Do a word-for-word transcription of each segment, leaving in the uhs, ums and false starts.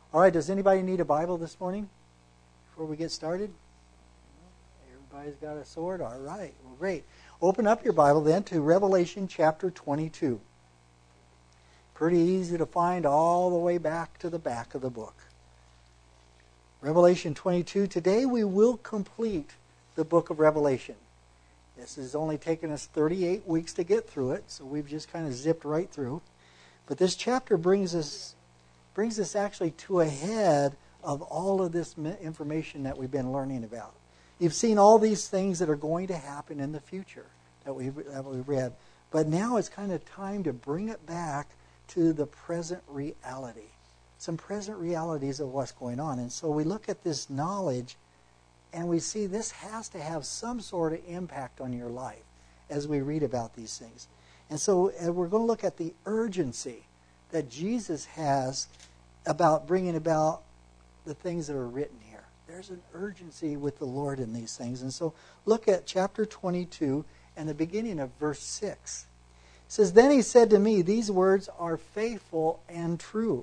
All right, does anybody need a Bible this morning before we get started? Everybody's got a sword? All right, well, great. Open up your Bible then to Revelation chapter twenty-two. Pretty easy to find all the way back to the back of the book. Revelation twenty-two. Today we will complete the book of Revelation. This has only taken us thirty-eight weeks to get through it, so we've just kind of zipped right through. But this chapter brings us brings us actually to a head of all of this information that we've been learning about. You've seen all these things that are going to happen in the future that we've, that we've read. But now it's kind of time to bring it back to the present reality. Some present realities of what's going on. And so we look at this knowledge and we see this has to have some sort of impact on your life as we read about these things. And so we're going to look at the urgency that Jesus has about bringing about the things that are written here. There's an urgency with the Lord in these things. And so look at chapter twenty-two and the beginning of verse six. It says, "Then he said to me, these words are faithful and true."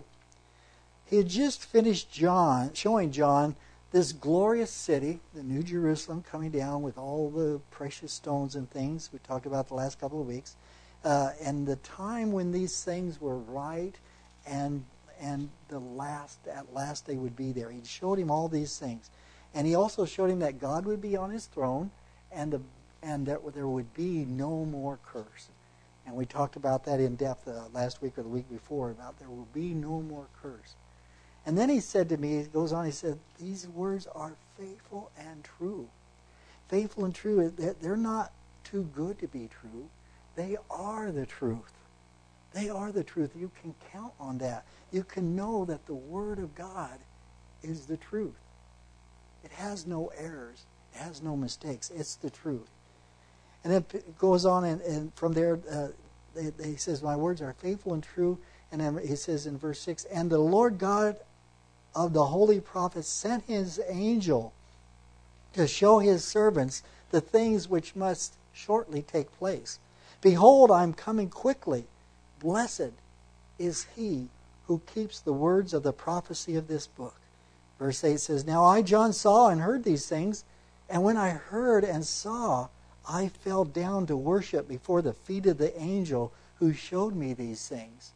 He had just finished John showing John this glorious city, the New Jerusalem, coming down with all the precious stones and things we talked about the last couple of weeks. Uh, and the time when these things were right and and the last at last they would be there. He showed him all these things. And he also showed him that God would be on his throne and the and that there would be no more curse. And we talked about that in depth uh, last week or the week before, about there will be no more curse. And then he said to me, he goes on, he said, these words are faithful and true. Faithful and true, they're not too good to be true. They are the truth. They are the truth. You can count on that. You can know that the Word of God is the truth. It has no errors. It has no mistakes. It's the truth. And then it goes on, and, and from there, uh, they, they, he says, my words are faithful and true. And then he says in verse six, and the Lord God of the holy prophets sent his angel to show his servants the things which must shortly take place. Behold, I am coming quickly. Blessed is he who keeps the words of the prophecy of this book. Verse eight says, now I, John, saw and heard these things, and when I heard and saw, I fell down to worship before the feet of the angel who showed me these things.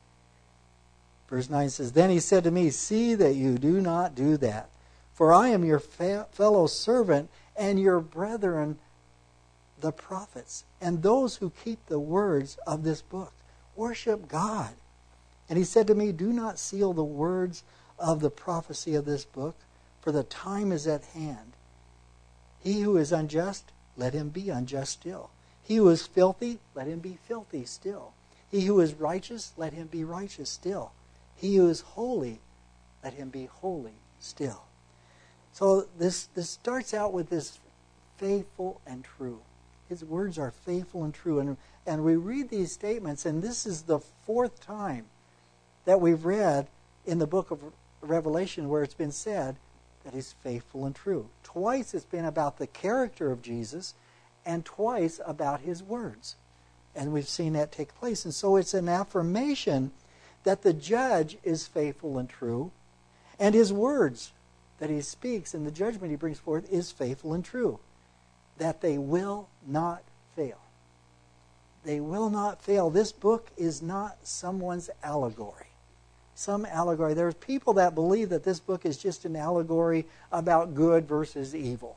Verse nine says, then he said to me, see that you do not do that, for I am your fa- fellow servant and your brethren, the prophets, and those who keep the words of this book. Worship God. And he said to me, do not seal the words of the prophecy of this book, for the time is at hand. He who is unjust, let him be unjust still. He who is filthy, let him be filthy still. He who is righteous, let him be righteous still. He who is holy, let him be holy still. So this, this starts out with this faithful and true. His words are faithful and true. And, and we read these statements, and this is the fourth time that we've read in the book of Revelation where it's been said that he's faithful and true. Twice it's been about the character of Jesus, and twice about his words. And we've seen that take place. And so it's an affirmation that the judge is faithful and true, and his words that he speaks and the judgment he brings forth is faithful and true. That they will not fail. They will not fail. This book is not someone's allegory. Some allegory. There's people that believe that this book is just an allegory about good versus evil.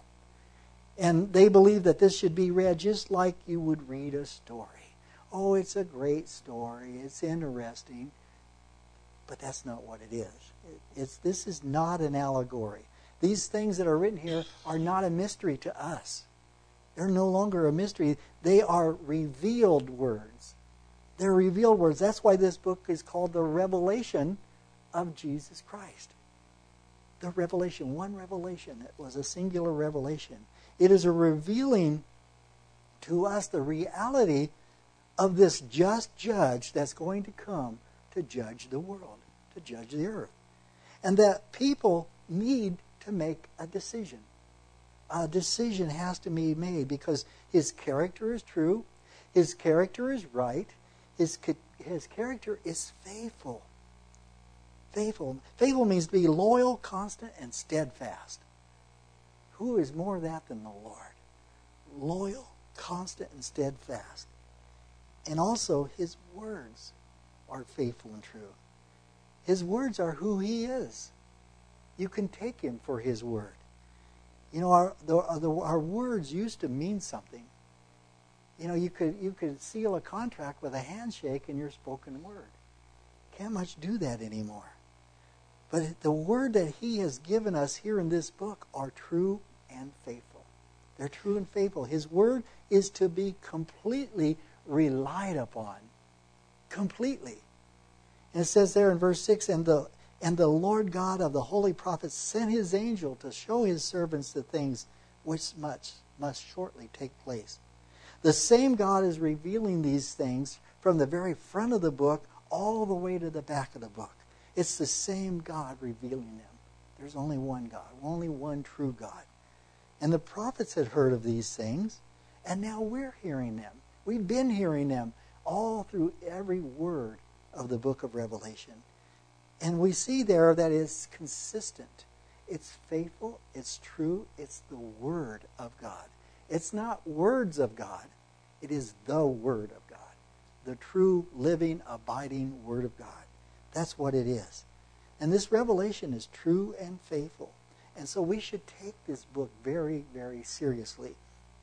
And they believe that this should be read just like you would read a story. Oh, it's a great story. It's interesting. But that's not what it is. It's, this is not an allegory. These things that are written here are not a mystery to us. They're no longer a mystery. They are revealed words. They're revealed words. That's why this book is called the Revelation of Jesus Christ. The revelation, one revelation. It was a singular revelation. It is a revealing to us the reality of this just judge that's going to come to judge the world, to judge the earth. And that people need to make a decision. A decision has to be made because his character is true, his character is right, his, his character is faithful. Faithful. Faithful means to be loyal, constant, and steadfast. Who is more of that than the Lord? Loyal, constant, and steadfast. And also, his words are faithful and true. His words are who he is. You can take him for his word. You know, our, the, the, our words used to mean something. You know, you could you could seal a contract with a handshake and your spoken word. Can't much do that anymore. But the word that he has given us here in this book are true and faithful. They're true and faithful. His word is to be completely relied upon. Completely. And it says there in verse six, and the and the Lord God of the holy prophets sent his angel to show his servants the things which must, must shortly take place. The same God is revealing these things from the very front of the book all the way to the back of the book. It's the same God revealing them. There's only one God, only one true God. And the prophets had heard of these things, and now we're hearing them. We've been hearing them all through every word of the book of Revelation. And we see there that it's consistent. It's faithful, it's true, it's the Word of God. It's not words of God. It is the Word of God. The true, living, abiding Word of God. That's what it is. And this revelation is true and faithful. And so we should take this book very, very seriously.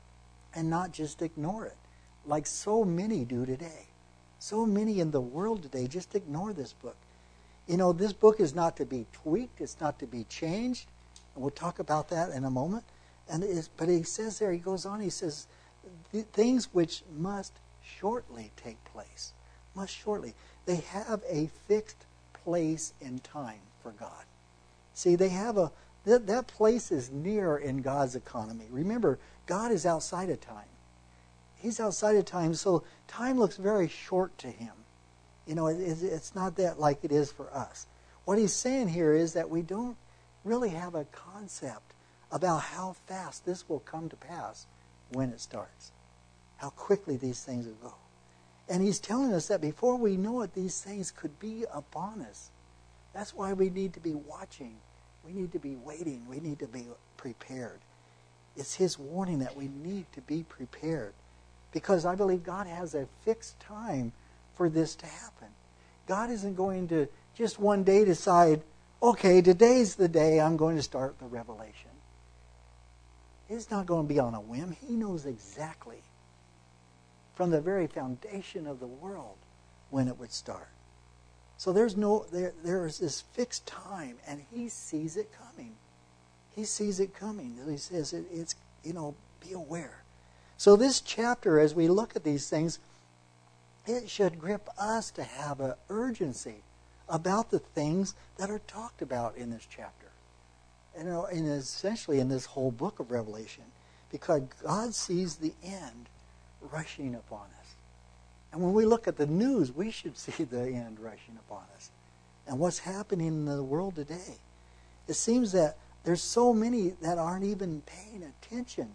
And not just ignore it. Like so many do today. So many in the world today just ignore this book. You know, this book is not to be tweaked. It's not to be changed. And we'll talk about that in a moment. And it is, but he says there, he goes on, he says, things which must shortly take place. Must shortly. They have a fixed place in time for God. See, they have a, that, that place is near in God's economy. Remember, God is outside of time. He's outside of time, so time looks very short to him. You know, it, it's not that like it is for us. What he's saying here is that we don't really have a concept about how fast this will come to pass when it starts. How quickly these things will go. And he's telling us that before we know it, these things could be upon us. That's why we need to be watching. We need to be waiting. We need to be prepared. It's his warning that we need to be prepared. Because I believe God has a fixed time for this to happen. God isn't going to just one day decide, okay, today's the day I'm going to start the revelation. It's not going to be on a whim. He knows exactly from the very foundation of the world when it would start. So there's no there there is this fixed time, and he sees it coming. He sees it coming. He says it, it's, you know, be aware. So this chapter, as we look at these things, it should grip us to have an urgency about the things that are talked about in this chapter. And, you know, and essentially in this whole book of Revelation. Because God sees the end rushing upon us. And when we look at the news, we should see the end rushing upon us. And what's happening in the world today. It seems that there's so many that aren't even paying attention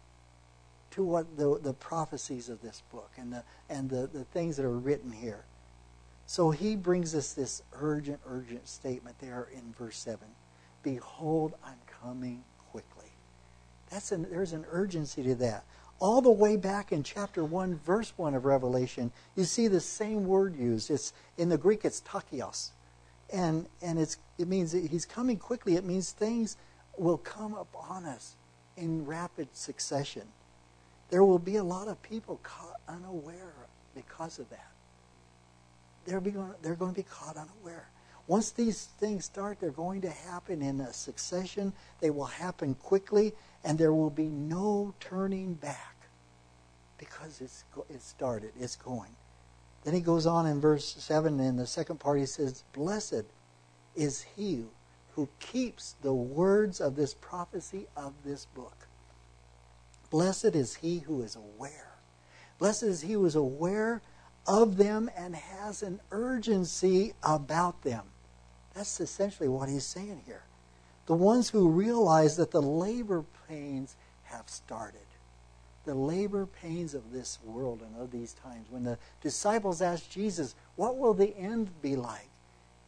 to what the, the prophecies of this book and the and the, the things that are written here. So he brings us this urgent, urgent statement there in verse seven. Behold, I'm coming quickly. That's an, there's an urgency to that. All the way back in chapter one, verse one of Revelation, you see the same word used. It's in the Greek, it's takios. And and it's it means that he's coming quickly. It means things will come upon us in rapid succession. There will be a lot of people caught unaware because of that. They're, be, they're going to be caught unaware. Once these things start, they're going to happen in a succession. They will happen quickly, and there will be no turning back because it's it started, it's going. Then he goes on in verse seven, in the second part, he says, blessed is he who keeps the words of this prophecy of this book. Blessed is he who is aware. Blessed is he who is aware of them and has an urgency about them. That's essentially what he's saying here. The ones who realize that the labor pains have started. The labor pains of this world and of these times. When the disciples asked Jesus, what will the end be like?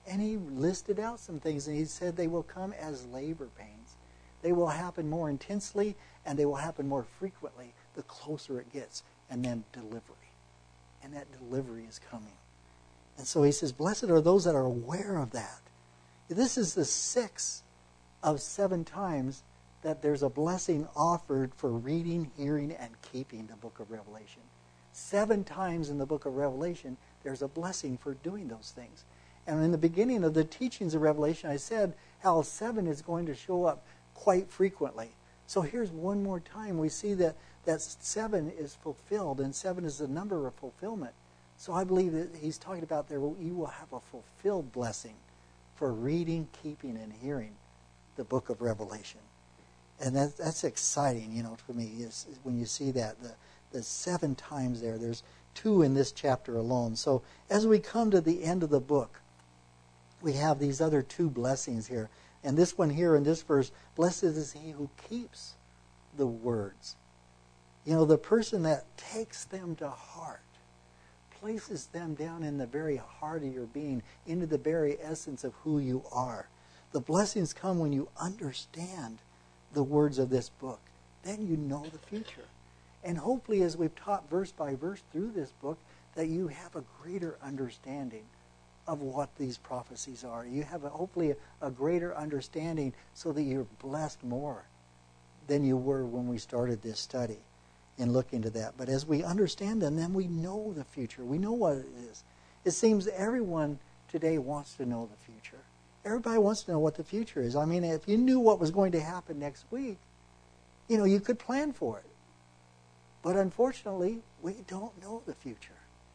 And he listed out some things, and he said they will come as labor pains. They will happen more intensely, and they will happen more frequently the closer it gets. And then delivery. And that delivery is coming. And so he says, blessed are those that are aware of that. This is the sixth of seven times that there's a blessing offered for reading, hearing, and keeping the book of Revelation. Seven times in the book of Revelation, there's a blessing for doing those things. And in the beginning of the teachings of Revelation, I said how seven is going to show up quite frequently. So here's one more time. We see that, that seven is fulfilled, and seven is the number of fulfillment. So I believe that he's talking about there, you will have a fulfilled blessing for reading, keeping, and hearing the book of Revelation. And that, that's exciting, you know, to me, is, is when you see that, the, the seven times there. There's two in this chapter alone. So as we come to the end of the book, we have these other two blessings here. And this one here in this verse, blessed is he who keeps the words. You know, the person that takes them to heart, places them down in the very heart of your being, into the very essence of who you are. The blessings come when you understand the words of this book. Then you know the future. And hopefully, as we've taught verse by verse through this book, that you have a greater understanding of what these prophecies are. You have a, hopefully a, a greater understanding so that you're blessed more than you were when we started this study and look into that. But as we understand them, then we know the future. We know what it is. It seems everyone today wants to know the future. Everybody wants to know what the future is. I mean, if you knew what was going to happen next week, you know, you could plan for it. But unfortunately, we don't know the future.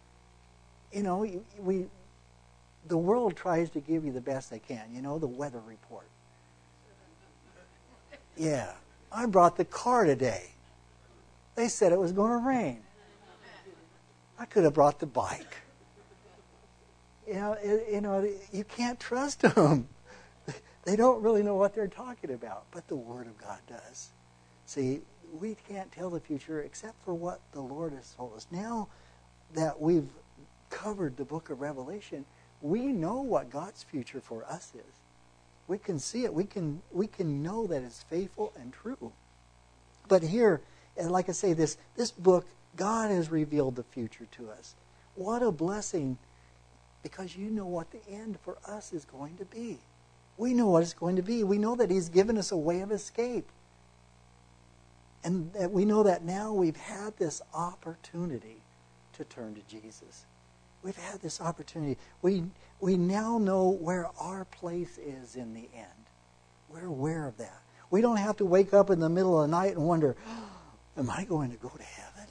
You know, we the world tries to give you the best they can. You know, the weather report. Yeah, I brought the car today. They said it was going to rain. I could have brought the bike. You know, it, you know, you can't trust them. They don't really know what they're talking about, but the Word of God does. See, we can't tell the future except for what the Lord has told us. Now that we've covered the book of Revelation, we know what God's future for us is. We can see it. We can we can know that it's faithful and true. But here, and like I say, this this book, God has revealed the future to us. What a blessing, because you know what the end for us is going to be. We know what it's going to be. We know that He's given us a way of escape. And that we know that now we've had this opportunity to turn to Jesus. We've had this opportunity. We, we now know where our place is in the end. We're aware of that. We don't have to wake up in the middle of the night and wonder, oh, am I going to go to heaven?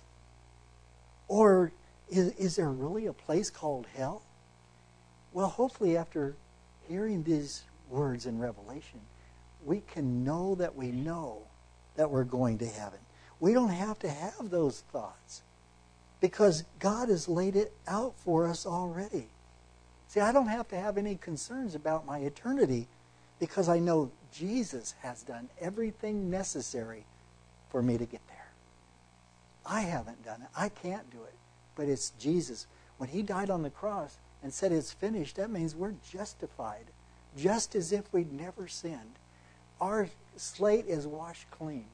Or is, is there really a place called hell? Well, hopefully after hearing these words in Revelation, we can know that we know that we're going to heaven. We don't have to have those thoughts because God has laid it out for us already. See, I don't have to have any concerns about my eternity because I know Jesus has done everything necessary for me to get there. I haven't done it. I can't do it. But it's Jesus. When He died on the cross and said it's finished, that means we're justified, just as if we'd never sinned. Our slate is washed clean.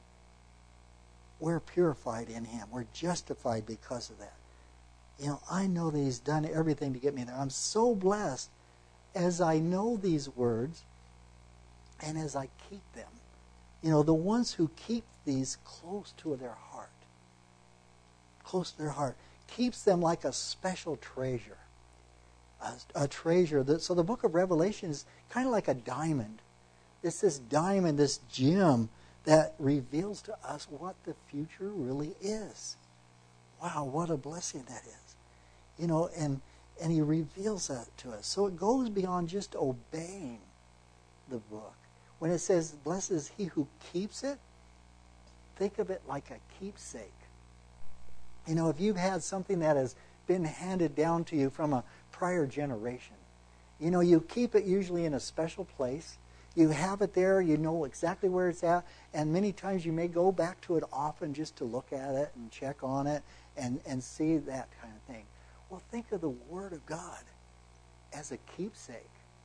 We're purified in Him. We're justified because of that. You know, I know that He's done everything to get me there. I'm so blessed as I know these words and as I keep them. You know, the ones who keep these close to their heart, close to their heart, keeps them like a special treasure. A, a treasure. That, so the book of Revelation is kind of like a diamond. It's this diamond, this gem that reveals to us what the future really is. Wow, what a blessing that is. You know, and, and He reveals that to us. So it goes beyond just obeying the book. When it says, blessed is he who keeps it, think of it like a keepsake. You know, if you've had something that has been handed down to you from a prior generation, you know, you keep it usually in a special place. You have it there, you know exactly where it's at, and many times you may go back to it often just to look at it and check on it and, and see that kind of thing. Well, think of the Word of God as a keepsake.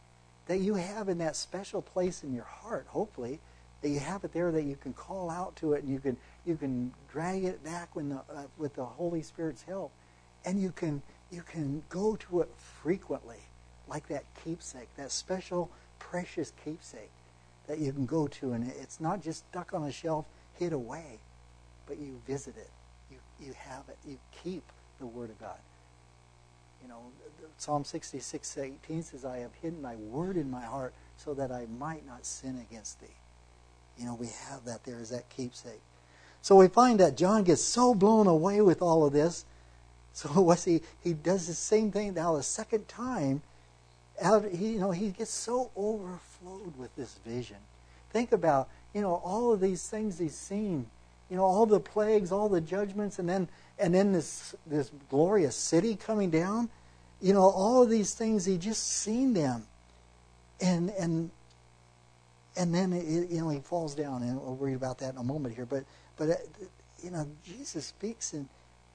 that you have in that special place in your heart, hopefully, that you have it there that you can call out to it and you can you can drag it back when the, uh, with the Holy Spirit's help, and you can you can go to it frequently, like that keepsake, that special precious keepsake that you can go to, and it's not just stuck on a shelf hid away, but you visit it, you you have it, you keep the Word of God. You know, Psalm sixty-six eighteen says, I have hidden thy word in my heart so that I might not sin against thee. You know, we have that there as that keepsake. So we find that John gets so blown away with all of this. So what's he? He does the same thing now the second time. Out, he, you know, he gets so overflowed with this vision. Think about, you know, all of these things he's seen. You know, all the plagues, all the judgments, and then and then this this glorious city coming down. You know, all of these things, he just seen them, and and and then it, you know he falls down, and we'll read about that in a moment here. But but you know, Jesus speaks, and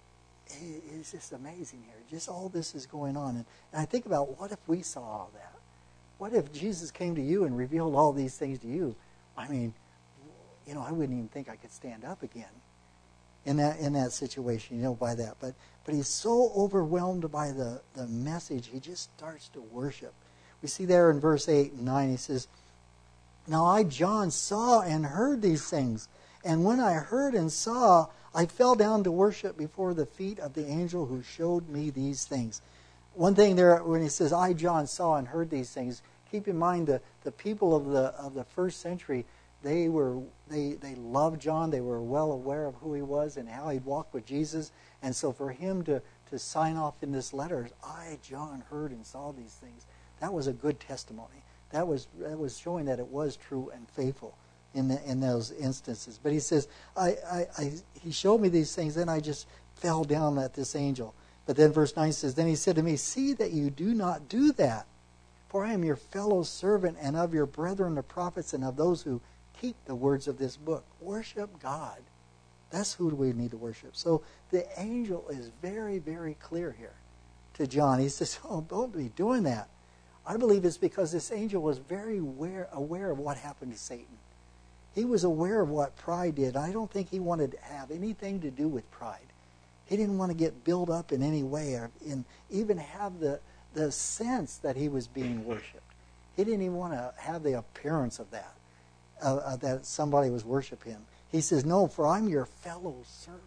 it's just amazing here. Just all this is going on, and, and I think about, what if we saw all that? What if Jesus came to you and revealed all these things to you? I mean, you know, I wouldn't even think I could stand up again in that in that situation, you know, by that. But but he's so overwhelmed by the, the message, he just starts to worship. We see there in verse eight and nine, he says, Now I, John, saw and heard these things, and when I heard and saw, I fell down to worship before the feet of the angel who showed me these things. One thing there, when he says, I, John, saw and heard these things, keep in mind the, the people of the of the first century, They were they they loved John. They were well aware of who he was and how he'd walked with Jesus. And so for him to, to sign off in this letter, I, John, heard and saw these things, that was a good testimony. That was that was showing that it was true and faithful in the, in those instances. But he says, I, I, I he showed me these things, then I just fell down at this angel. But then verse nine says, Then he said to me, See that you do not do that, for I am your fellow servant and of your brethren the prophets and of those who keep the words of this book. Worship God. That's who we need to worship. So the angel is very, very clear here to John. He says, oh, don't be doing that. I believe it's because this angel was very aware, aware of what happened to Satan. He was aware of what pride did. I don't think he wanted to have anything to do with pride. He didn't want to get built up in any way or in, even have the, the sense that he was being worshipped. He didn't even want to have the appearance of that. Uh, uh, that somebody was worshiping him. He says, no, for I'm your fellow servant.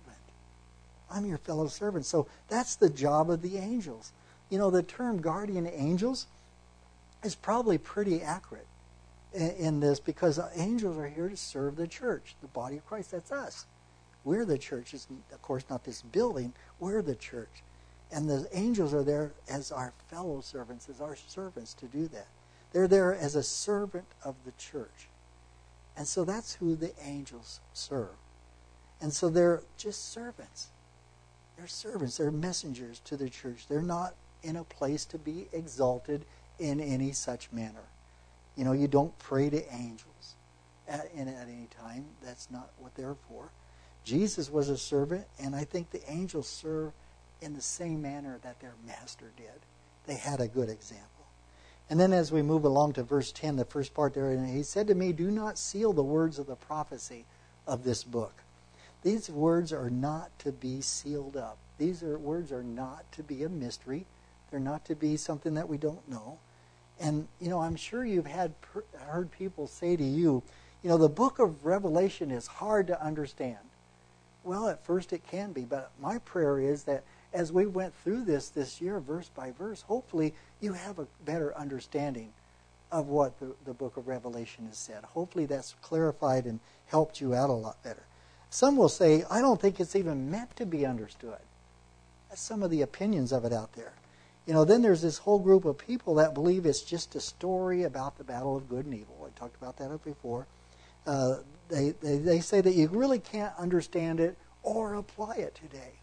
I'm your fellow servant. So that's the job of the angels. You know, the term guardian angels is probably pretty accurate in, in this, because angels are here to serve the church, the body of Christ. That's us. We're the church. It's, of course, not this building. We're the church. And the angels are there as our fellow servants, as our servants to do that. They're there as a servant of the church. And so that's who the angels serve. And so they're just servants. They're servants. They're messengers to the church. They're not in a place to be exalted in any such manner. You know, you don't pray to angels at, in, at any time. That's not what they're for. Jesus was a servant, and I think the angels serve in the same manner that their master did. They had a good example. And then as we move along to verse ten, the first part there, and he said to me, do not seal the words of the prophecy of this book. These words are not to be sealed up. These are, words are not to be a mystery. They're not to be something that we don't know. And, you know, I'm sure you've had per, heard people say to you, you know, the book of Revelation is hard to understand. Well, at first it can be, but my prayer is that as we went through this this year, verse by verse, hopefully you have a better understanding of what the, the book of Revelation has said. Hopefully that's clarified and helped you out a lot better. Some will say, I don't think it's even meant to be understood. That's some of the opinions of it out there. You know, then there's this whole group of people that believe it's just a story about the battle of good and evil. I talked about that before. Uh, they, they, they say that you really can't understand it or apply it today.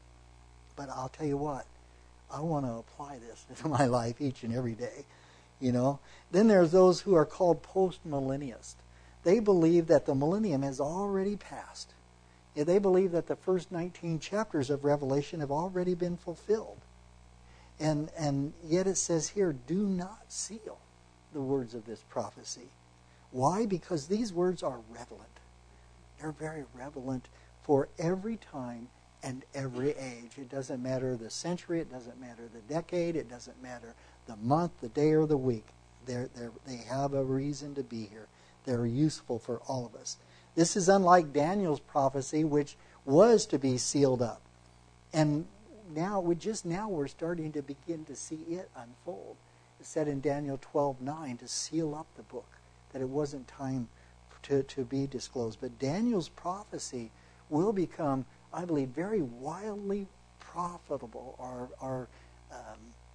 But I'll tell you what, I want to apply this to my life each and every day, you know. Then there's those who are called post-millennialists. They believe that the millennium has already passed. Yeah, they believe that the first nineteen chapters of Revelation have already been fulfilled. And and yet it says here, do not seal. the words of this prophecy. Why? Because these words are relevant. They're very relevant for every time and every age. It doesn't matter the century, it doesn't matter the decade, it doesn't matter the month, the day, or the week. They're, they're, they have a reason to be here. They're useful for all of us. This is unlike Daniel's prophecy, which was to be sealed up. And now, we just now we're starting to begin to see it unfold. It said in Daniel twelve nine to seal up the book, that it wasn't time to, to be disclosed. But Daniel's prophecy will become, I believe, very wildly profitable or, or um,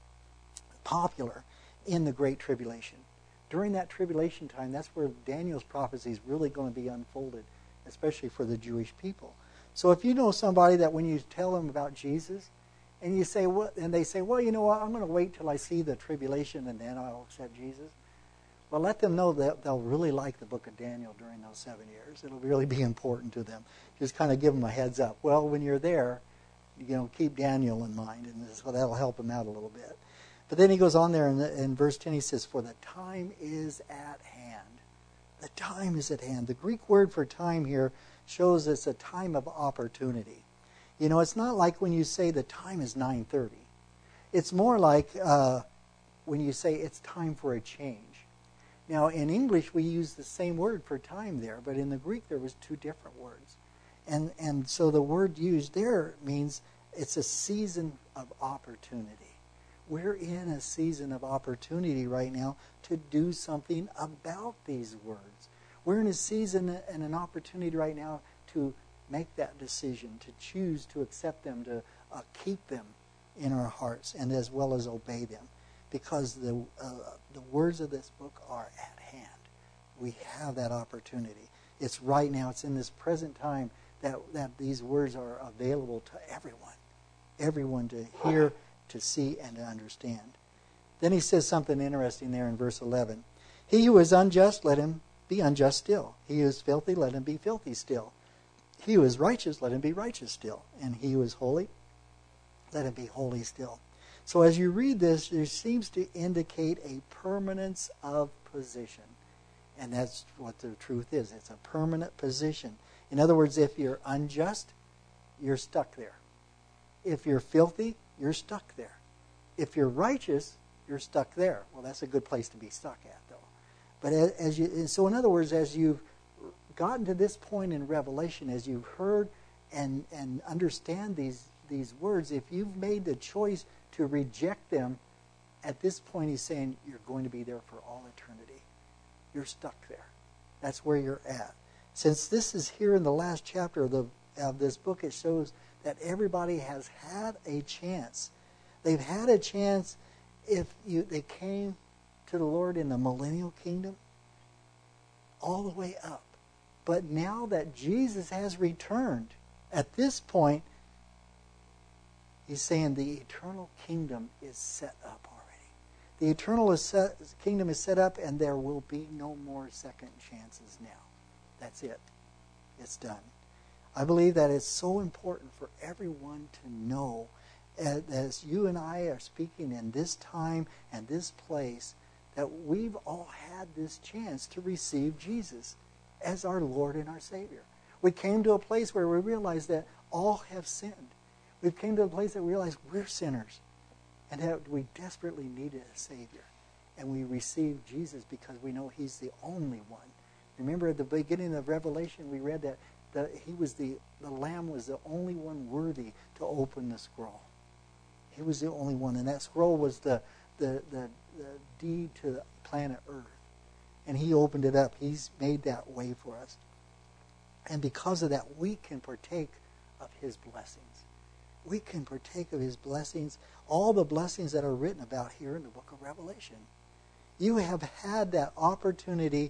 popular in the Great Tribulation. During that tribulation time, that's where Daniel's prophecy is really going to be unfolded, especially for the Jewish people. So if you know somebody that when you tell them about Jesus, and you say, what, and they say, well, you know what, I'm going to wait till I see the tribulation and then I'll accept Jesus. Well, let them know that they'll really like the book of Daniel during those seven years. It'll really be important to them. Just kind of give them a heads up. Well, when you're there, you know, keep Daniel in mind, and so that'll help them out a little bit. But then he goes on there in, the, in verse ten, he says, for the time is at hand. The time is at hand. The Greek word for time here shows it's a time of opportunity. You know, it's not like when you say the time is nine thirty. It's more like uh, when you say it's time for a change. Now, in English, we use the same word for time there, but in the Greek, there was two different words. And, and so the word used there means it's a season of opportunity. We're in a season of opportunity right now to do something about these words. We're in a season and an opportunity right now to make that decision, to choose to accept them, to uh, keep them in our hearts, and as well as obey them. Because the uh, the words of this book are at hand. We have that opportunity. It's right now. It's in this present time that, that these words are available to everyone. Everyone to hear, to see, and to understand. Then he says something interesting there in verse eleven. He who is unjust, let him be unjust still. He who is filthy, let him be filthy still. He who is righteous, let him be righteous still. And he who is holy, let him be holy still. So as you read this, there seems to indicate a permanence of position. And that's what the truth is. It's a permanent position. In other words, if you're unjust, you're stuck there. If you're filthy, you're stuck there. If you're righteous, you're stuck there. Well, that's a good place to be stuck at, though. But as you, so in other words, as you've gotten to this point in Revelation, as you've heard and, and understand these, these words, if you've made the choice to reject them, at this point he's saying you're going to be there for all eternity. You're stuck there. That's where you're at. Since this is here in the last chapter of, the, of this book, it shows that everybody has had a chance. They've had a chance if you, they came to the Lord in the millennial kingdom, all the way up. But now that Jesus has returned, at this point, he's saying the eternal kingdom is set up already. The eternal is set, kingdom is set up, and there will be no more second chances now. That's it. It's done. I believe that it's so important for everyone to know, as, as you and I are speaking in this time and this place, that we've all had this chance to receive Jesus as our Lord and our Savior. We came to a place where we realized that all have sinned. We came to a place that we realized we're sinners and that we desperately needed a Savior. And we received Jesus because we know He's the only one. Remember at the beginning of Revelation, we read that the, he was the, the Lamb was the only one worthy to open the scroll. He was the only one. And that scroll was the, the, the, the deed to the planet Earth. And He opened it up. He's made that way for us. And because of that, we can partake of His blessings. We can partake of His blessings, all the blessings that are written about here in the book of Revelation. You have had that opportunity,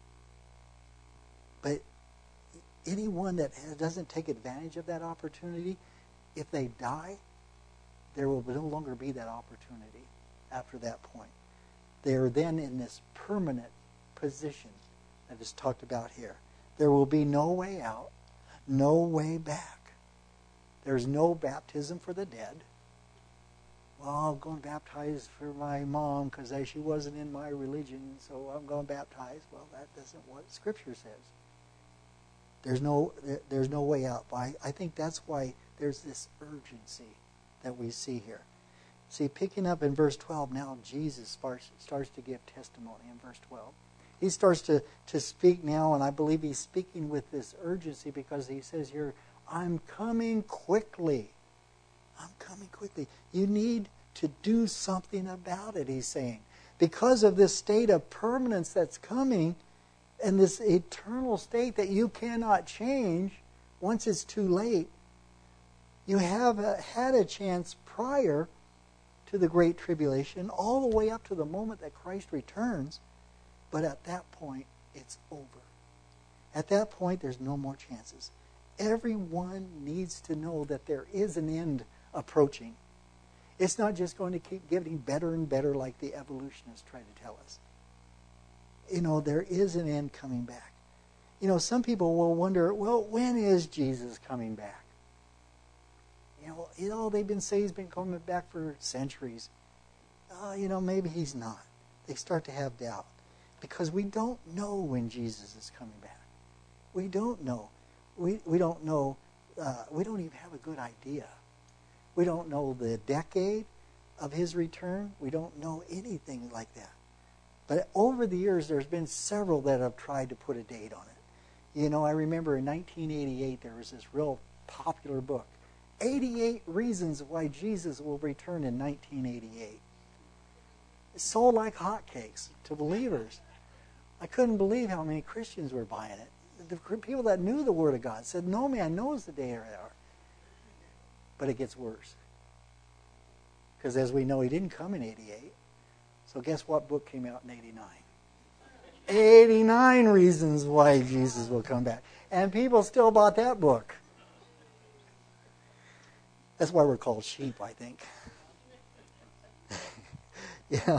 but anyone that doesn't take advantage of that opportunity, if they die, there will no longer be that opportunity after that point. They are then in this permanent position that is talked about here. There will be no way out, no way back. There's no baptism for the dead. well, I'm going to baptize for my mom because she wasn't in my religion, so I'm going to baptize. Well, that isn't what Scripture says. There's no, there's no way out. I, I think that's why there's this urgency that we see here. See, picking up in verse twelve, now Jesus starts, starts to give testimony in verse twelve. He starts to, to speak now, and I believe he's speaking with this urgency because he says here, I'm coming quickly. I'm coming quickly. You need to do something about it, he's saying. Because of this state of permanence that's coming, and this eternal state that you cannot change once it's too late, you have a, had a chance prior to the Great Tribulation, all the way up to the moment that Christ returns, but at that point, it's over. At that point, there's no more chances. Everyone needs to know that there is an end approaching. It's not just going to keep getting better and better like the evolutionists try to tell us. You know, there is an end coming back. You know, some people will wonder, well, when is Jesus coming back? You know, you know they've been saying he's been coming back for centuries. Uh, you know, maybe he's not. They start to have doubt. Because we don't know when Jesus is coming back. We don't know. We, we don't know. Uh, we don't even have a good idea. We don't know the decade of his return. We don't know anything like that. But over the years, there's been several that have tried to put a date on it. You know, I remember in nineteen eighty-eight, there was this real popular book, eighty-eight Reasons Why Jesus Will Return in nineteen eighty-eight. It sold like hotcakes to believers. I couldn't believe how many Christians were buying it. The people that knew the Word of God said, no man knows the day or hour. But it gets worse. Because as we know, he didn't come in eighty-eight. So guess what book came out in eighty-nine? eighty-nine Reasons Why Jesus Will Come Back. And people still bought that book. That's why we're called sheep, I think. Yeah.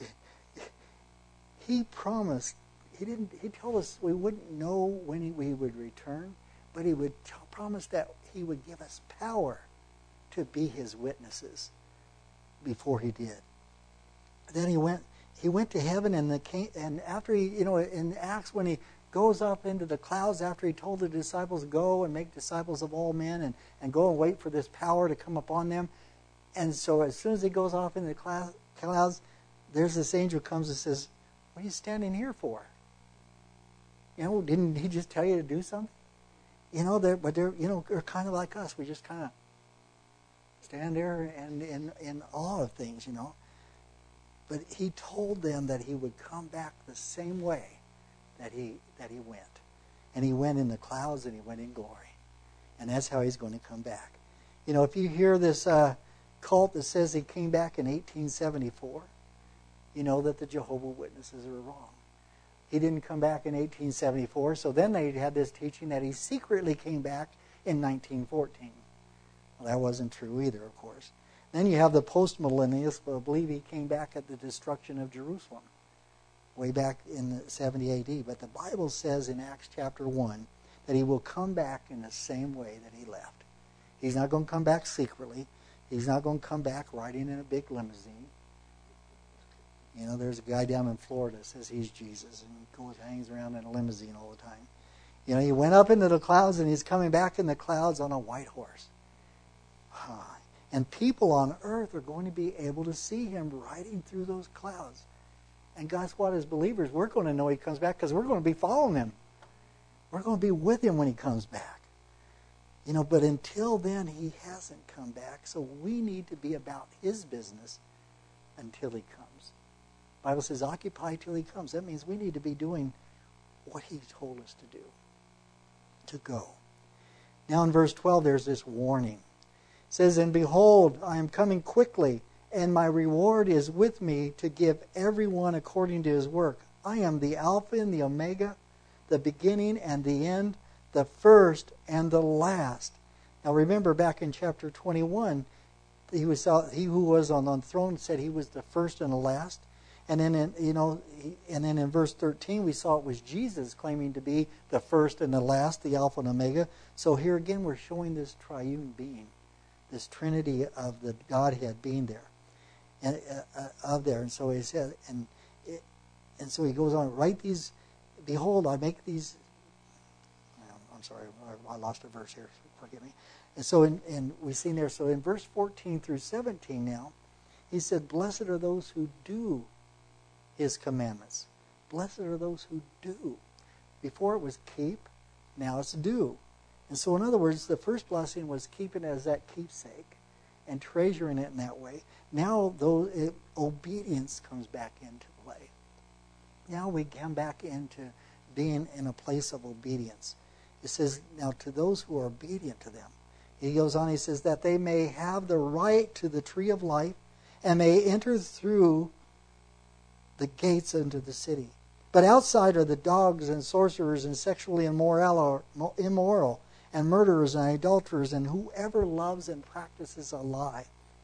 He promised, he didn't. He told us we wouldn't know when he, we would return, but he would t- promise that he would give us power to be his witnesses before he did. Then he went. He went to heaven, and the and after he, you know, in Acts when he goes up into the clouds after he told the disciples go and make disciples of all men and, and go and wait for this power to come upon them, and so as soon as he goes off into the clouds, there's this angel comes and says, what are you standing here for? You know, didn't he just tell you to do something? You know, they're, but they're, you know, they're kind of like us. We just kind of stand there and in, in awe of things, you know. But he told them that he would come back the same way that he that he went. And he went in the clouds and he went in glory. And that's how he's going to come back. You know, if you hear this uh, cult that says he came back in eighteen seventy-four, you know that the Jehovah's Witnesses are wrong. He didn't come back in eighteen seventy-four, so then they had this teaching that he secretly came back in nineteen fourteen. Well, that wasn't true either, of course. Then you have the post-millennialists who believe he came back at the destruction of Jerusalem, way back in the seventy A D. But the Bible says in Acts chapter one that he will come back in the same way that he left. He's not going to come back secretly. He's not going to come back riding in a big limousine. You know, there's a guy down in Florida that says he's Jesus, and he goes, hangs around in a limousine all the time. You know, he went up into the clouds, and he's coming back in the clouds on a white horse. And people on earth are going to be able to see him riding through those clouds. And guess what? As believers, we're going to know he comes back because we're going to be following him. We're going to be with him when he comes back. You know, but until then, he hasn't come back. So we need to be about his business until he comes. The Bible says, occupy till he comes. That means we need to be doing what he told us to do, to go. Now in verse twelve, there's this warning. It says, and behold, I am coming quickly, and my reward is with me to give everyone according to his work. I am the Alpha and the Omega, the beginning and the end, the first and the last. Now remember back in chapter twenty-one, he was he who was on the throne said he was the first and the last. And then in, you know, and then in verse thirteen we saw it was Jesus claiming to be the first and the last, the Alpha and Omega. So here again we're showing this triune being, this Trinity of the Godhead being there. and uh, of there. And so he said, and it, and so he goes on, write these. Behold, I make these. I'm sorry, I lost a verse here. Forgive me. And so, in, in we've seen there. So in verse fourteen through seventeen, now, he said, "Blessed are those who do His commandments. Blessed are those who do." Before it was keep, now it's do. And so, in other words, the first blessing was keeping it as that keepsake and treasuring it in that way. Now, though, it, obedience comes back into play. Now we come back into being in a place of obedience. It says, now to those who are obedient to them. He goes on, he says, that they may have the right to the tree of life and may enter through the gates into the city. But outside are the dogs and sorcerers and sexually immoral, immoral and murderers and adulterers and whoever loves and practices a lie.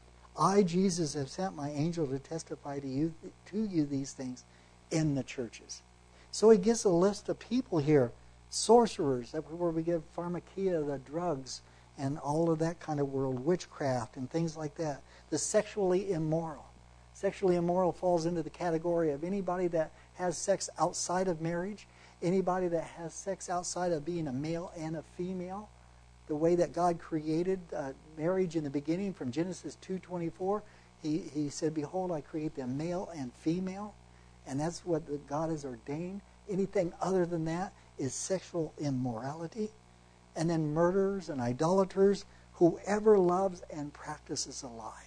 I, Jesus, have sent my angel to testify to you, to you these things in the churches. So he gives a list of people here. Sorcerers, that's where we get pharmakia, the drugs, and all of that kind of world, witchcraft and things like that. The sexually immoral. Sexually immoral falls into the category of anybody that has sex outside of marriage, anybody that has sex outside of being a male and a female. The way that God created uh, marriage in the beginning from Genesis two twenty-four, he, he said, behold, I create them male and female. And that's what the, God has ordained. Anything other than that is sexual immorality. And then murderers and idolaters, whoever loves and practices a lie.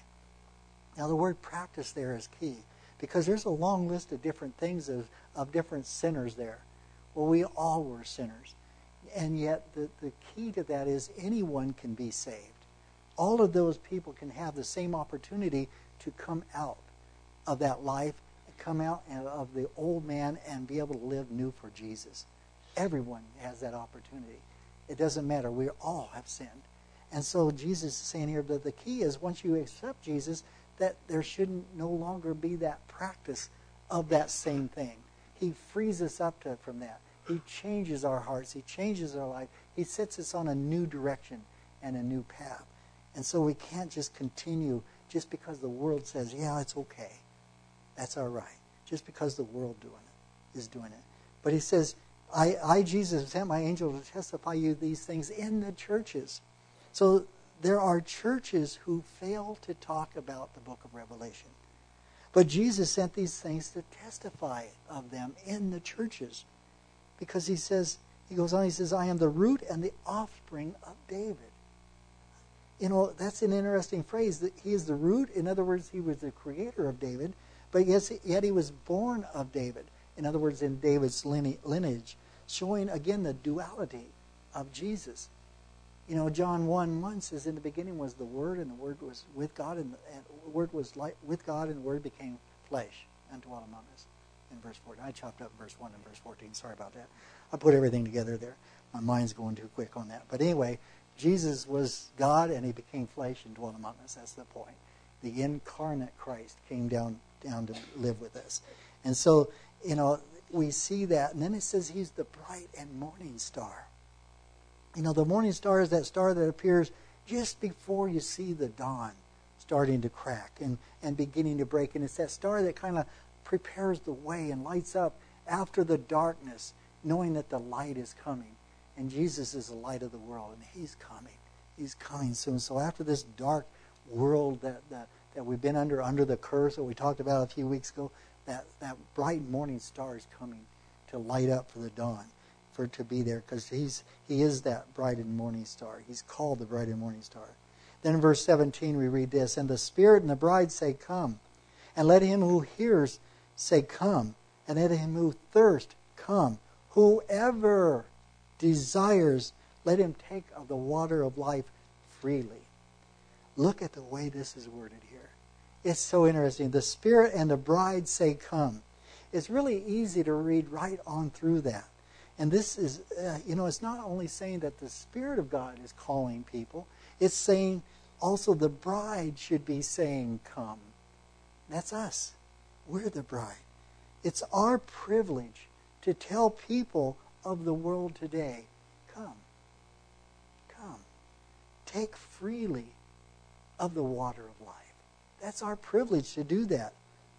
Now the word practice there is key, because there's a long list of different things of, of different sinners there. Well, we all were sinners. And yet the, the key to that is anyone can be saved. All of those people can have the same opportunity to come out of that life, come out of the old man and be able to live new for Jesus. Everyone has that opportunity. It doesn't matter. We all have sinned. And so Jesus is saying here that the key is once you accept Jesus, that there shouldn't no longer be that practice of that same thing. He frees us up to, from that. He changes our hearts. He changes our life. He sets us on a new direction and a new path. And so we can't just continue just because the world says, yeah, it's okay. That's all right. Just because the world doing it is doing it. But he says, I, I, Jesus, have sent my angel to testify you these things in the churches. So there are churches who fail to talk about the book of Revelation. But Jesus sent these things to testify of them in the churches. Because he says, he goes on, he says, I am the root and the offspring of David. You know, that's an interesting phrase, that he is the root. In other words, he was the creator of David. But yes, yet he was born of David. In other words, in David's lineage, showing again the duality of Jesus. You know, John one one says, in the beginning was the Word, and the Word was with God, and the, and the Word was like, with God, and the Word became flesh and dwelt among us. In verse fourteen. I chopped up verse one and verse fourteen. Sorry about that. I put everything together there. My mind's going too quick on that. But anyway, Jesus was God, and he became flesh and dwelt among us. That's the point. The incarnate Christ came down, down to live with us. And so, you know, we see that. And then it says he's the bright and morning star. You know, the morning star is that star that appears just before you see the dawn starting to crack and, and beginning to break. And it's that star that kind of prepares the way and lights up after the darkness, knowing that the light is coming. And Jesus is the light of the world, and he's coming. He's coming soon. So after this dark world that, that, that we've been under, under the curse that we talked about a few weeks ago, that, that bright morning star is coming to light up for the dawn, for it to be there, because he's he is that bright and morning star. He's called the bright and morning star. Then in verse seventeen we read this, and the Spirit and the bride say, come. And let him who hears say, come. And let him who thirst come. Whoever desires, let him take of the water of life freely. Look at the way this is worded here. It's so interesting. The Spirit and the bride say, come. It's really easy to read right on through that. And this is, uh, you know, it's not only saying that the Spirit of God is calling people. It's saying also the bride should be saying, come. That's us. We're the bride. It's our privilege to tell people of the world today, come. Come. Take freely of the water of life. That's our privilege to do that.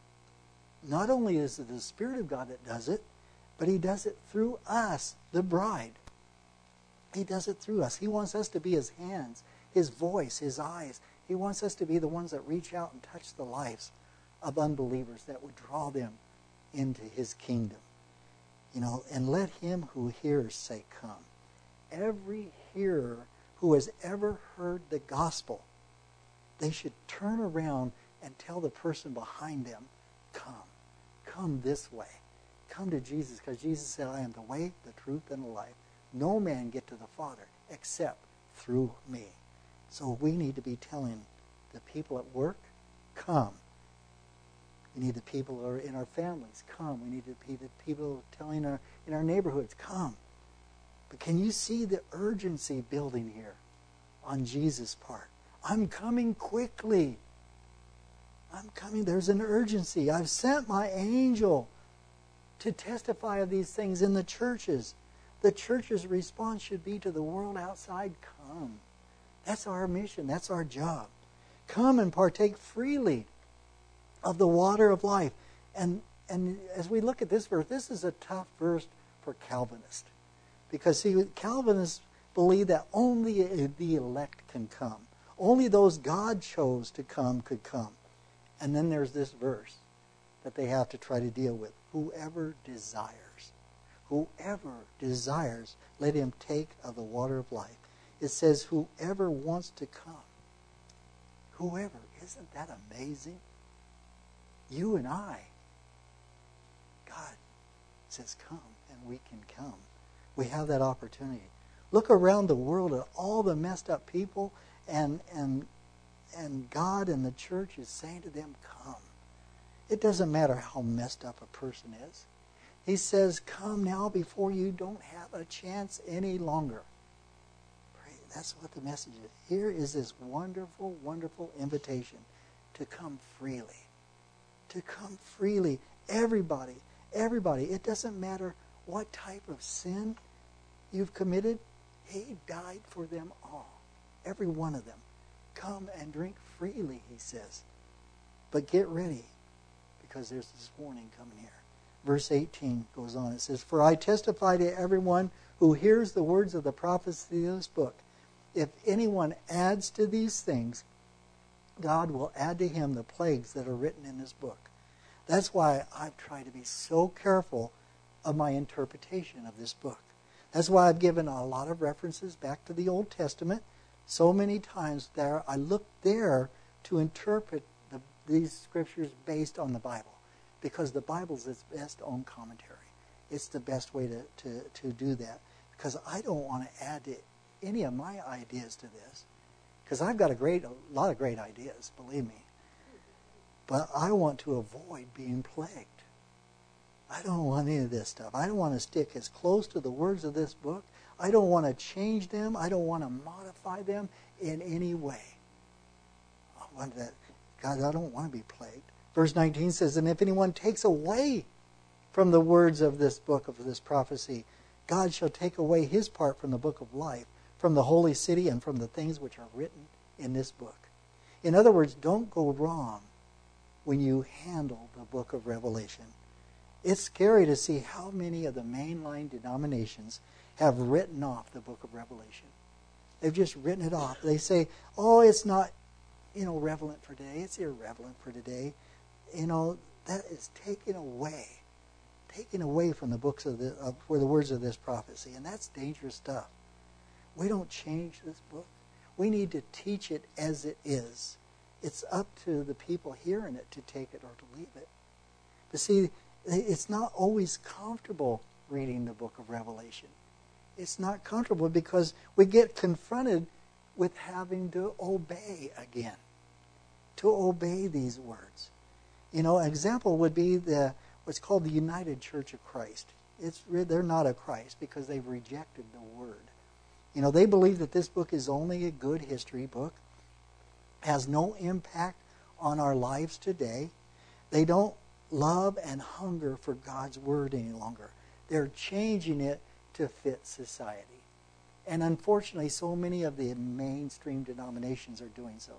Not only is it the Spirit of God that does it, but He does it through us, the bride. He does it through us. He wants us to be His hands, His voice, His eyes. He wants us to be the ones that reach out and touch the lives of unbelievers, that would draw them into His kingdom. You know, and let him who hears say, come. Every hearer who has ever heard the gospel, they should turn around and tell the person behind them, come. Come this way. Come to Jesus, because Jesus said, I am the way, the truth, and the life. No man get to the Father except through me. So we need to be telling the people at work, come. We need the people who are in our families, come. We need to be the people telling our in our neighborhoods, come. But can you see the urgency building here on Jesus' part? I'm coming quickly. I'm coming. There's an urgency. I've sent my angel to testify of these things in the churches. The church's response should be to the world outside, come. That's our mission. That's our job. Come and partake freely of the water of life. And and as we look at this verse, this is a tough verse for Calvinists. Because, see, Calvinists believe that only the elect can come. Only those God chose to come could come. And then there's this verse that they have to try to deal with. Whoever desires. Whoever desires, let him take of the water of life. It says, whoever wants to come. Whoever. Isn't that amazing? You and I. God says, come, and we can come. We have that opportunity. Look around the world at all the messed up people, and and and God and the church is saying to them, come. It doesn't matter how messed up a person is. He says, come now before you don't have a chance any longer. Pray. That's what the message is. Here is this wonderful, wonderful invitation to come freely. To come freely. Everybody, everybody. It doesn't matter what type of sin you've committed. He died for them all. Every one of them. Come and drink freely, he says. But get ready, because there's this warning coming here. Verse eighteen goes on. It says, for I testify to everyone who hears the words of the prophecy of this book. If anyone adds to these things, God will add to him the plagues that are written in this book. That's why I've tried to be so careful of my interpretation of this book. That's why I've given a lot of references back to the Old Testament. So many times there, I look there to interpret the, these scriptures based on the Bible. Because the Bible is its best own commentary. It's the best way to, to, to do that. Because I don't want to add to any of my ideas to this. Because I've got a great, a lot of great ideas, believe me. But I want to avoid being plagued. I don't want any of this stuff. I don't want to stick as close to the words of this book. I don't want to change them. I don't want to modify them in any way. I want that. God, I don't want to be plagued. Verse nineteen says, and if anyone takes away from the words of this book, of this prophecy, God shall take away his part from the book of life, from the holy city, and from the things which are written in this book. In other words, don't go wrong when you handle the book of Revelation. It's scary to see how many of the mainline denominations have written off the book of Revelation. They've just written it off. They say, oh, it's not, you know, relevant for today. It's irrelevant for today. You know, that is taken away. Taken away from the books of the, of, for the words of this prophecy. And that's dangerous stuff. We don't change this book. We need to teach it as it is. It's up to the people hearing it to take it or to leave it. But see, it's not always comfortable reading the book of Revelation. It's not comfortable because we get confronted with having to obey again. To obey these words. You know, an example would be the what's called the United Church of Christ. It's they're not a Christ because they've rejected the word. You know, they believe that this book is only a good history book, has no impact on our lives today. They don't love and hunger for God's word any longer. They're changing it to fit society. And unfortunately, so many of the mainstream denominations are doing so.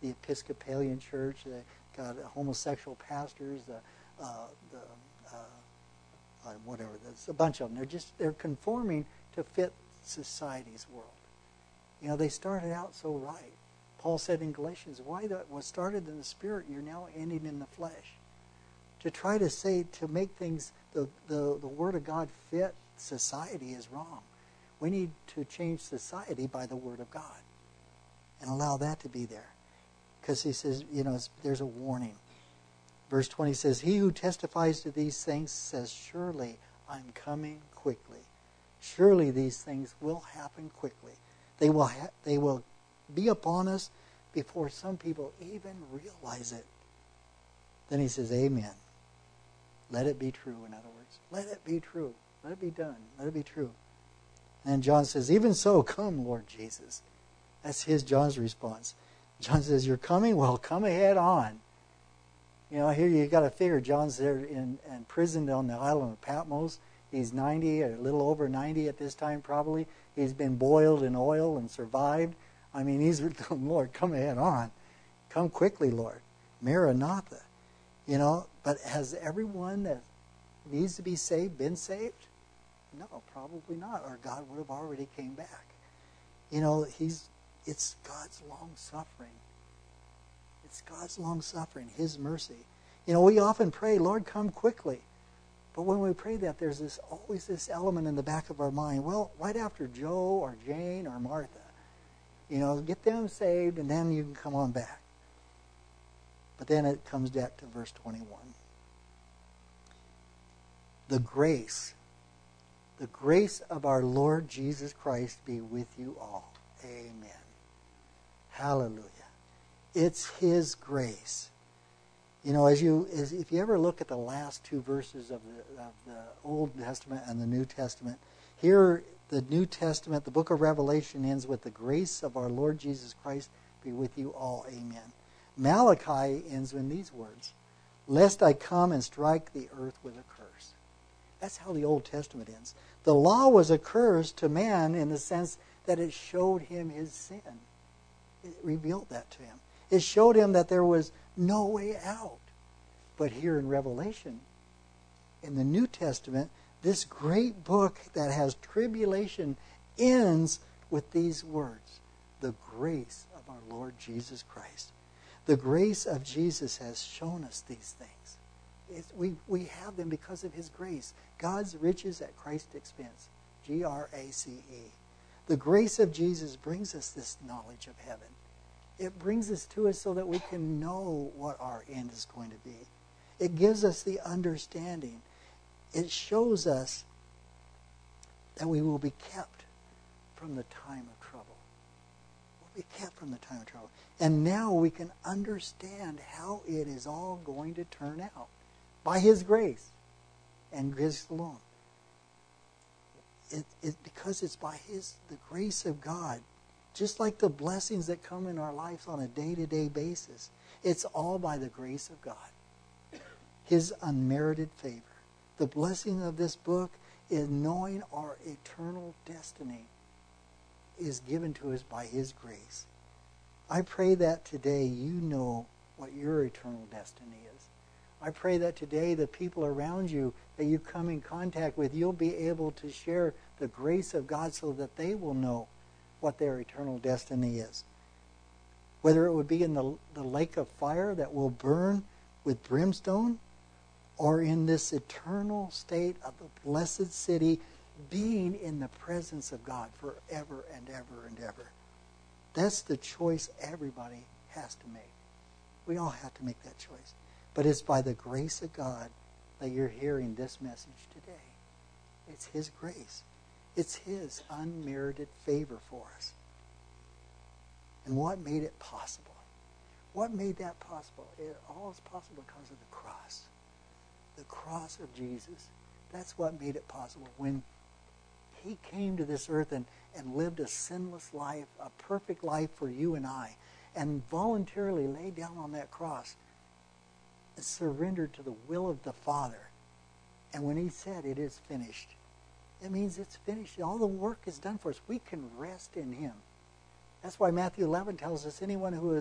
the Episcopalian Church. They got homosexual pastors, the, uh, the uh, uh, whatever. There's a bunch of them. They're just they're conforming to fit society's world. You know, they started out so right. Paul said in Galatians, why that was started in the spirit, you're now ending in the flesh. To try to say, to make things, the, the, the Word of God fit society is wrong. We need to change society by the Word of God and allow that to be there. Because he says, you know, there's a warning. Verse twenty says, he who testifies to these things says, surely I'm coming quickly. Surely these things will happen quickly. They will ha- they will be upon us before some people even realize it. Then he says, amen. Let it be true, in other words. Let it be true. Let it be done. Let it be true. And John says, even so, come, Lord Jesus. That's his, John's response. John says, you're coming? Well, come ahead on. You know, here you got to figure John's there in, in prison on the island of Patmos. He's ninety, a little over ninety at this time probably. He's been boiled in oil and survived. I mean, he's, Lord, come ahead on. Come quickly, Lord. Maranatha. You know, but has everyone that needs to be saved been saved? No, probably not, or God would have already came back. You know, he's it's God's long suffering. It's God's long suffering, his mercy. You know, we often pray, Lord, come quickly. But when we pray that, there's this always this element in the back of our mind, well, right after Joe or Jane or Martha, you know, get them saved and then you can come on back. But then it comes back to verse twenty-one. The grace, the grace of our Lord Jesus Christ be with you all. Amen. Hallelujah. It's his grace. You know, as you, as if you ever look at the last two verses of the, of the Old Testament and the New Testament, here the New Testament, the book of Revelation ends with the grace of our Lord Jesus Christ be with you all. Amen. Malachi ends with these words, lest I come and strike the earth with a curse. That's how the Old Testament ends. The law was a curse to man in the sense that it showed him his sin. It revealed that to him. It showed him that there was no way out. But here in Revelation, in the New Testament, this great book that has tribulation ends with these words, the grace of our Lord Jesus Christ. The grace of Jesus has shown us these things. It's, we, we have them because of his grace. God's riches at Christ's expense. G R A C E. The grace of Jesus brings us this knowledge of heaven. It brings us to us so that we can know what our end is going to be. It gives us the understanding. It shows us that we will be kept from the time of trouble. We'll be kept from the time of trouble. And now we can understand how it is all going to turn out. By his grace and grace alone. It, it, because it's by his the grace of God. Just like the blessings that come in our lives on a day-to-day basis. It's all by the grace of God. His unmerited favor. The blessing of this book is knowing our eternal destiny is given to us by his grace. I pray that today you know what your eternal destiny is. I pray that today the people around you that you come in contact with, you'll be able to share the grace of God so that they will know what their eternal destiny is. Whether it would be in the, the lake of fire that will burn with brimstone, or in this eternal state of the blessed city, being in the presence of God forever and ever and ever. That's the choice everybody has to make. We all have to make that choice. But it's by the grace of God that you're hearing this message today. It's his grace. It's his unmerited favor for us. And what made it possible? What made that possible? It all is possible because of the cross. The cross of Jesus. That's what made it possible. When he came to this earth and, and lived a sinless life, a perfect life for you and I, and voluntarily laid down on that cross and surrendered to the will of the Father. And when he said, it is finished, it means it's finished. All the work is done for us. We can rest in him. That's why Matthew eleven tells us anyone who is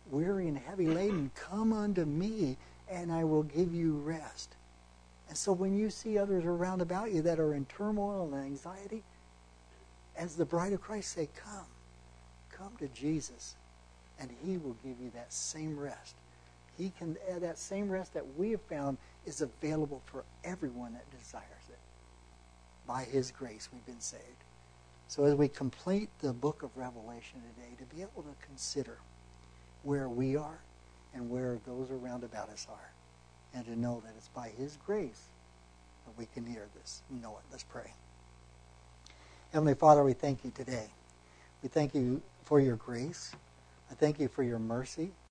weary and heavy laden, come unto me, and I will give you rest. And so when you see others around about you that are in turmoil and anxiety, as the bride of Christ, say, come. Come to Jesus, and he will give you that same rest. He can, that same rest that we have found is available for everyone that desires it. By his grace, we've been saved. So as we complete the book of Revelation today, to be able to consider where we are and where those around about us are, and to know that it's by his grace that we can hear this and know it. Let's pray. Heavenly Father, we thank you today. We thank you for your grace. I thank you for your mercy.